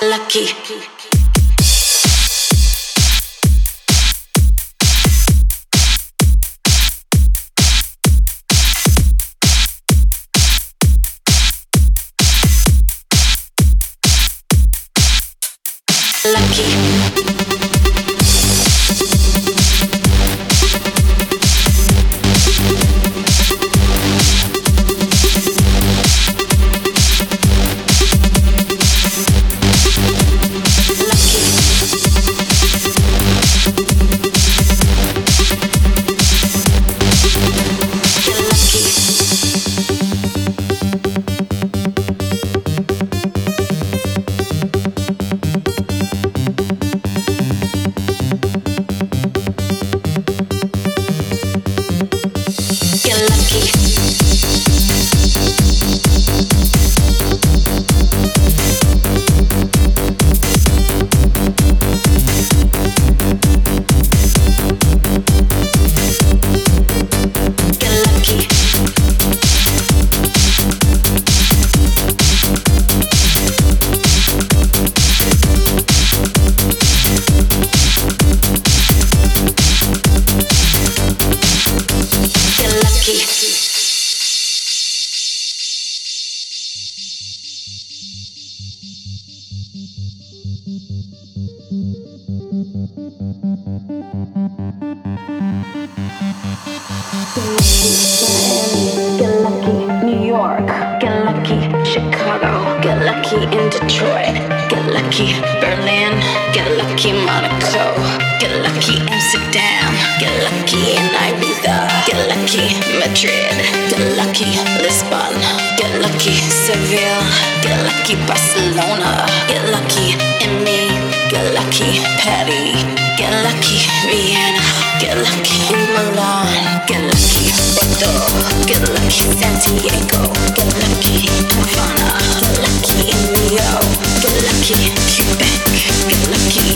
lucky. In Detroit, get lucky, Berlin, get lucky, Monaco, get lucky, Amsterdam, get lucky in Ibiza, get lucky, Madrid, get lucky, Lisbon, get lucky, Seville, get lucky, Barcelona, get lucky in me, get lucky, Paris, get lucky, Vienna, get lucky in Milan, get lucky, Bordeaux, get lucky, Santiago, get lucky, Havana, get lucky in Rio, get lucky, Quebec, get lucky,